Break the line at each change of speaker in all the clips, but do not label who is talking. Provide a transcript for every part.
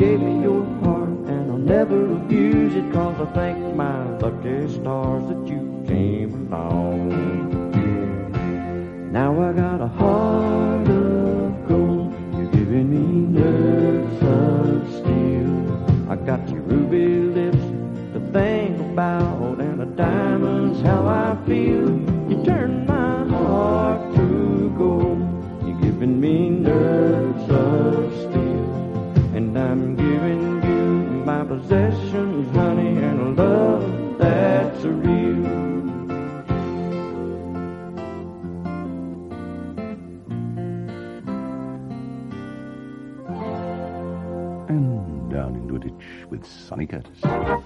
gave me your heart, and I'll never abuse it, 'cause I thank my lucky stars that you came along. Now I got a heart of gold, you're giving me nerves of steel. I got your ruby lips to think about, and a diamond's how I feel. You turn my heart to gold, you're giving me nerves of steel. And I'm giving you my possessions, honey, and a love that's real.
And down into a ditch with Sonny Curtis.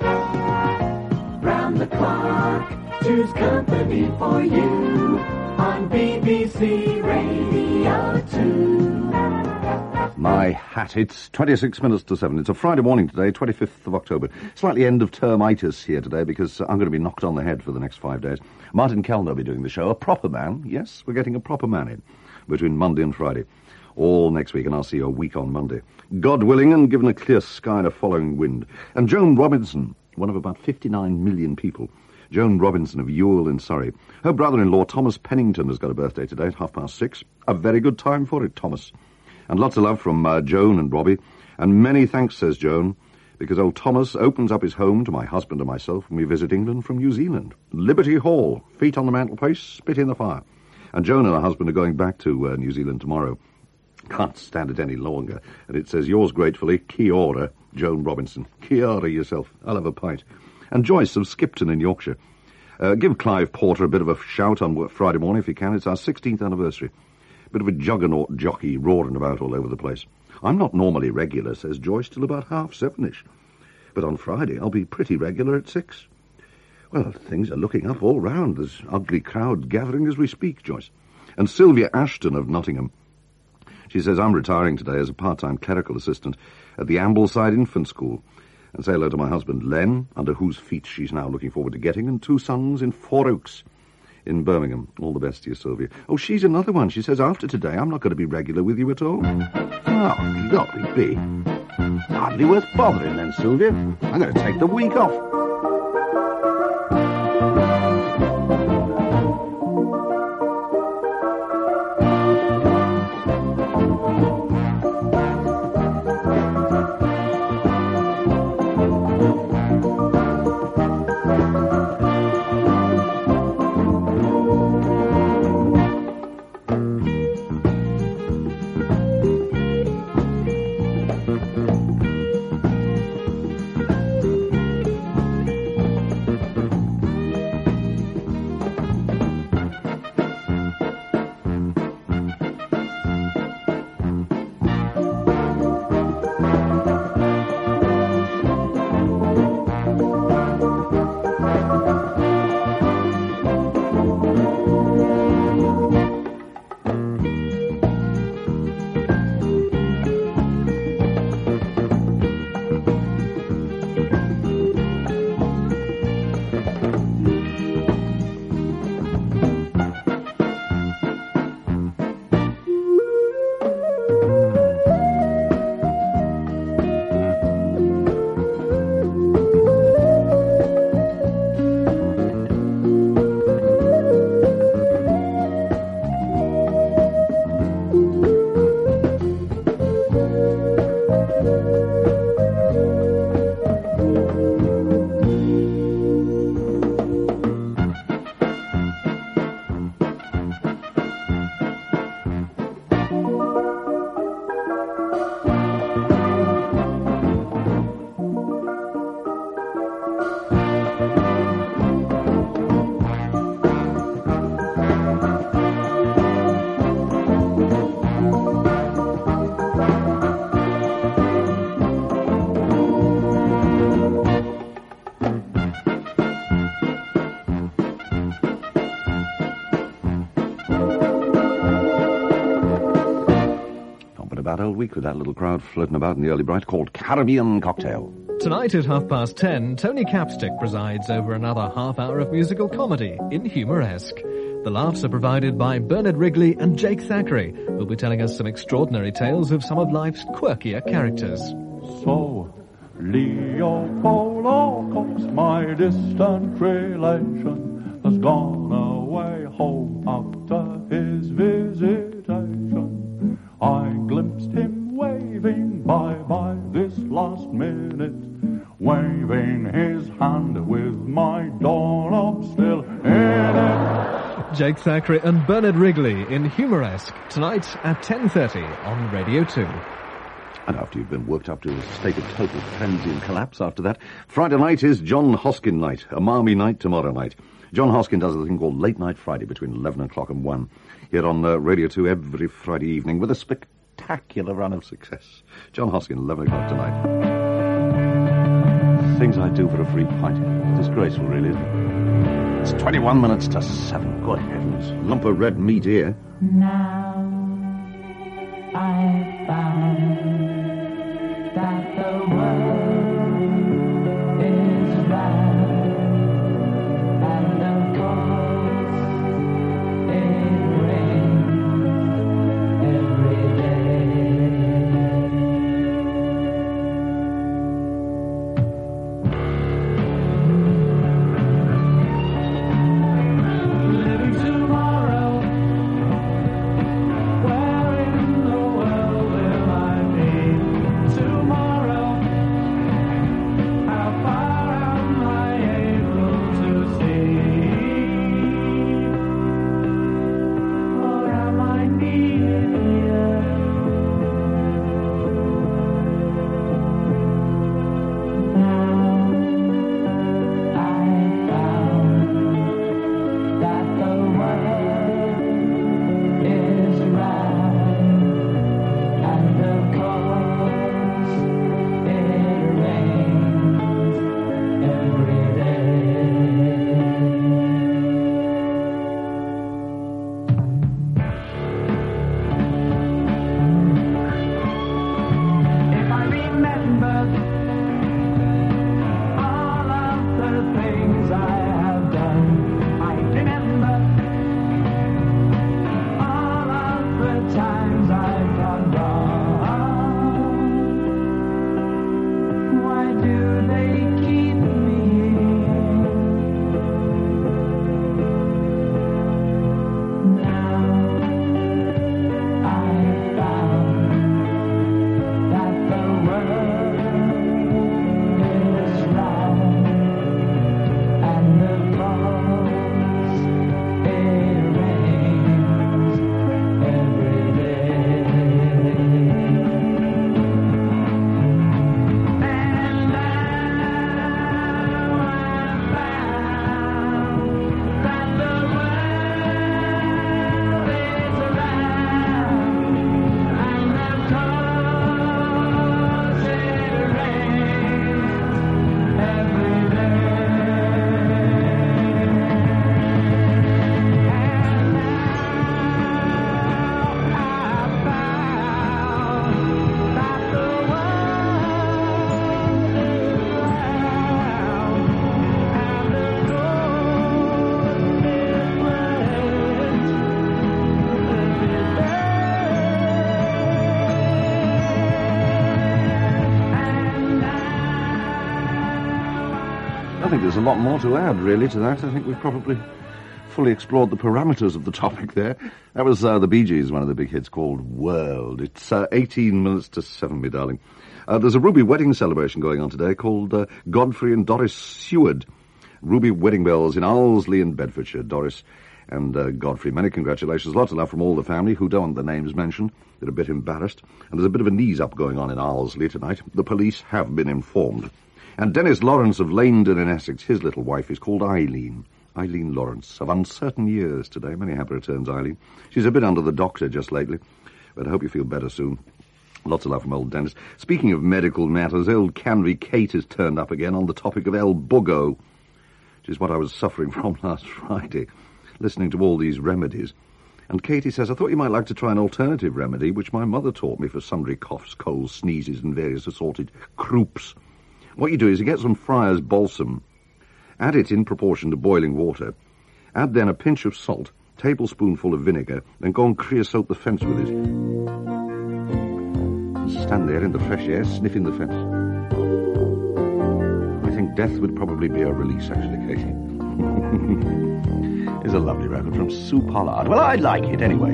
Round the clock, choose company for you on BBC Radio 2.
My hat, it's 26 minutes to 7. It's a Friday morning today, 25th of October. Slightly end-of-termitis here today because I'm going to be knocked on the head for the next 5 days. Martin Kellner will be doing the show. A proper man. Yes, we're getting a proper man in between Monday and Friday. All next week, and I'll see you a week on Monday. God willing, and given a clear sky and a following wind. And Joan Robinson, one of about 59 million people. Joan Robinson of Ewell in Surrey. Her brother-in-law, Thomas Pennington, has got a birthday today at 6:30. A very good time for it, Thomas. And lots of love from Joan and Robbie. And many thanks, says Joan, because old Thomas opens up his home to my husband and myself when we visit England from New Zealand. Liberty Hall, feet on the mantelpiece, spit in the fire. And Joan and her husband are going back to New Zealand tomorrow. Can't stand it any longer. And it says, yours gratefully, Kia ora, Joan Robinson. Kia ora yourself. I'll have a pint. And Joyce of Skipton in Yorkshire. Give Clive Porter a bit of a shout on Friday morning if you can. It's our 16th anniversary. Bit of a juggernaut jockey roaring about all over the place. I'm not normally regular, says Joyce, till about 7:30. But on Friday I'll be pretty regular at 6. Well, things are looking up all round. There's ugly crowd gathering as we speak, Joyce. And Sylvia Ashton of Nottingham. She says, I'm retiring today as a part-time clerical assistant at the Ambleside Infant School. And say hello to my husband, Len, under whose feet she's now looking forward to getting, and 2 sons in Four Oaks in Birmingham. All the best to you, Sylvia. Oh, she's another one. She says, after today, I'm not going to be regular with you at all. Oh, golly be. Hardly worth bothering then, Sylvia. I'm going to take the week off. Old week with that little crowd floating about in the early bright called Caribbean Cocktail.
Tonight at 10:30, Tony Capstick presides over another half hour of musical comedy in Humoresque. The laughs are provided by Bernard Wrigley and Jake Thackeray, who'll be telling us some extraordinary tales of some of life's quirkier characters.
so. Leopoldo Cox, my distant relation, has gone away home after his visitation. I glimpsed him waving bye-bye this last minute, waving his hand with my doorknob still in it.
Jake Thackeray and Bernard Wrigley in Humoresque, tonight at 10:30 on Radio 2.
And after you've been worked up to a state of total frenzy and collapse after that, Friday night is John Hoskin night, a Marmy night tomorrow night. John Hoskin does a thing called Late Night Friday between 11 o'clock and 1, here on Radio 2 every Friday evening with a spectacular run of success. John Hoskin, 11 o'clock tonight. Things I do for a free pint. Disgraceful, really, isn't it? It's 21 minutes to 7. Good heavens. Lump of red meat here.
Now I found that the world is round, and of course it rains every Living tomorrow, where in the world will I be tomorrow? How far am I able to see? Or am I needed here? Now I found that the world is round, and of course it rains every day. If I remember all of the things I have done, I remember all of the times I've gone wrong. Why do they keep me now? I found that the world is round, and of course it rains every day. And now I found that the world is round, and of course it rains every day.
I think there's a lot more to add, really, to that. I think we've probably fully explored the parameters of the topic there. That was the Bee Gees, one of the big hits called World. It's 18 minutes to 7, my darling. There's a Ruby wedding celebration going on today called Godfrey and Doris Seward. Ruby Wedding Bells in Owlsley in Bedfordshire. Doris and Godfrey, many congratulations. Lots of love from all the family who don't want their names mentioned. They're a bit embarrassed. And there's a bit of a knees-up going on in Owlsley tonight. The police have been informed. And Dennis Lawrence of Langdon in Essex, his little wife is called Eileen. Eileen Lawrence, of uncertain years today. Many happy returns, Eileen. She's a bit under the doctor just lately, but I hope you feel better soon. Lots of love from old Dennis. Speaking of medical matters, old Canvey Kate has turned up again on the topic of El Bugo, which is what I was suffering from last Friday, listening to all these remedies. And Katie says, I thought you might like to try an alternative remedy, which my mother taught me for sundry coughs, colds, sneezes, and various assorted croups. What you do is you get some Friar's balsam, add it in proportion to boiling water, add then a pinch of salt, tablespoonful of vinegar, then go and creosote the fence with it. stand there in the fresh air, sniffing the fence. I think death would probably be a release, actually, Katie. It's a lovely record from Sue Pollard. Well, I like it anyway.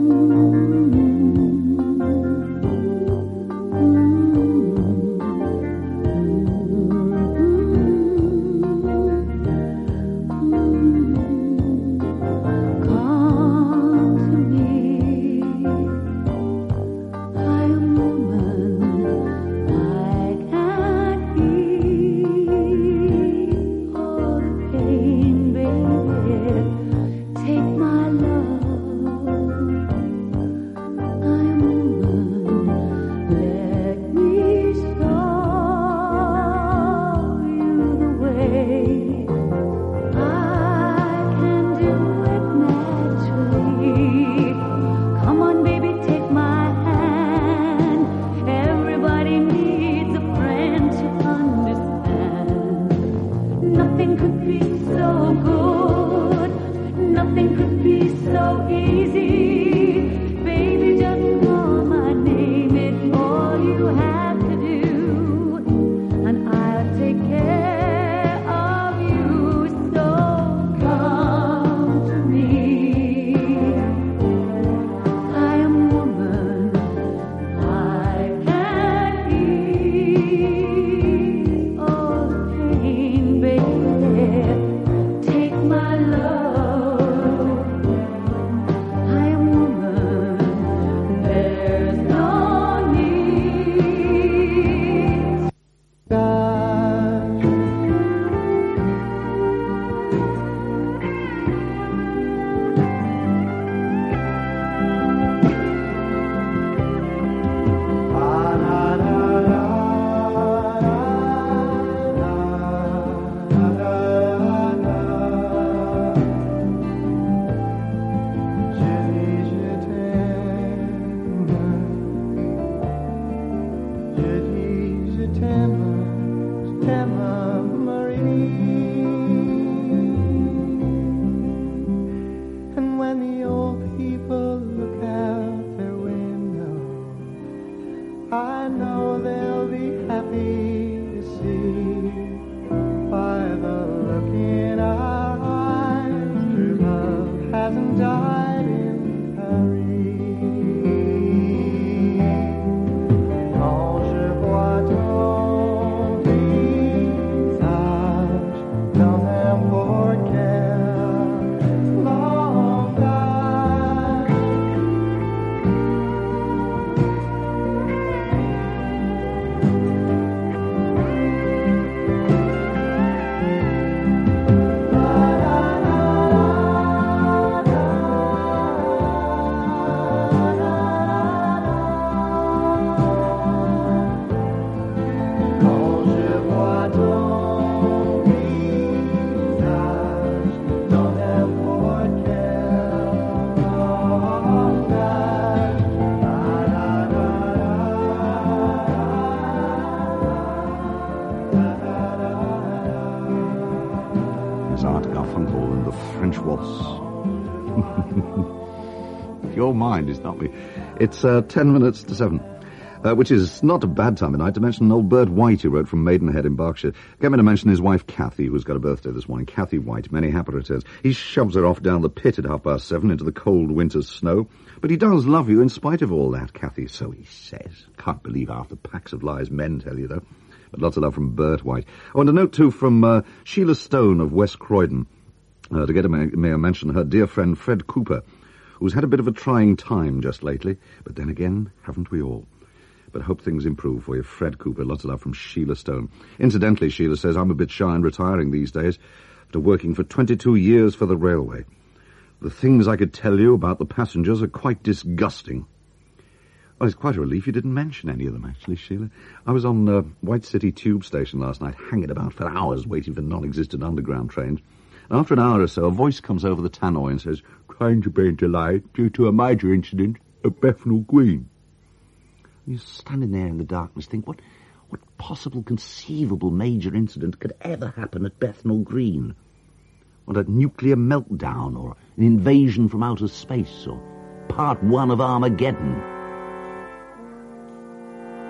Your mind is not me. It's 10 minutes to 7, which is not a bad time of night to mention old Bert White, who wrote from Maidenhead in Berkshire. Get me to mention his wife, Kathy, who's got a birthday this morning. Kathy White, many happy returns. He shoves her off down the pit at 7:30 into the cold winter's snow. But he does love you in spite of all that, Kathy, so he says. Can't believe half the packs of lies men tell you, though. But lots of love from Bert White. Oh, and a note, too, from Sheila Stone of West Croydon. To get a may I mention her dear friend Fred Cooper, who's had a bit of a trying time just lately, but then again, haven't we all? But hope things improve for you, Fred Cooper. Lots of love from Sheila Stone. Incidentally, Sheila says, I'm a bit shy in retiring these days after working for 22 years for the railway. The things I could tell you about the passengers are quite disgusting. Well, it's quite a relief you didn't mention any of them, actually, Sheila. I was on White City Tube Station last night, hanging about for hours waiting for non-existent underground trains. After an hour or so, a voice comes over the tannoy and says, trains are being delayed due to a major incident at Bethnal Green. You're standing there in the darkness, think, what possible conceivable major incident could ever happen at Bethnal Green? What, a nuclear meltdown, or an invasion from outer space, or part 1 of Armageddon?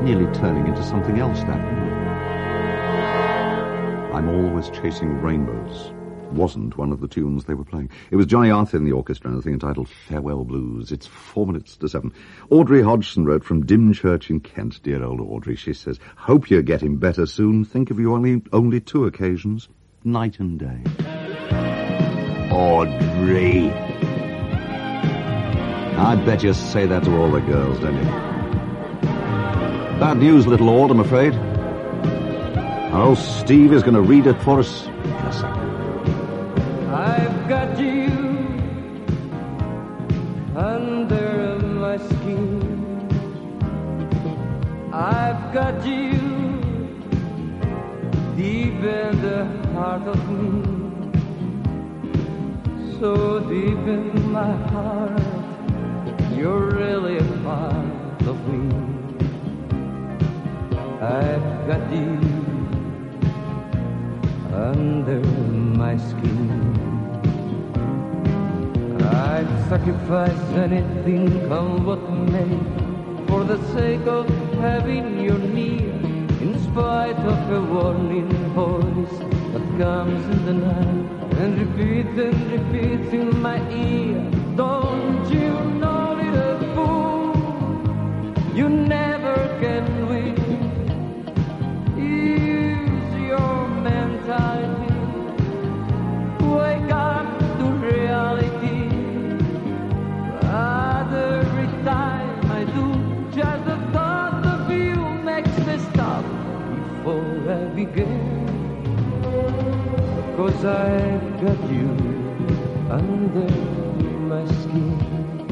nearly turning into something else that minute. I'm Always Chasing Rainbows wasn't one of the tunes they were playing. It was Johnny Arthur in the orchestra and a thing entitled Farewell Blues. It's 4 minutes to 7. Audrey Hodgson wrote from Dymchurch in Kent. Dear old Audrey, she says, hope you're getting better soon. Think of you only 2 occasions, night and day. Audrey. I bet you say that to all the girls, don't you? Bad news, little Aud, I'm afraid. Our old Steve is going to read it for us in a second.
I've got you under my skin. I've got you deep in the heart of me. So deep in my heart, you're really a part of me. I've got you under my skin. I'd sacrifice anything, come what may, for the sake of having you near, in spite of a warning voice that comes in the night and repeats in my ear. Don't you know, little fool, you never can win. Use your mentality, wake up to reality. But every time I do, just the thought of you makes me stop before I begin. 'Cause I've got you under my skin.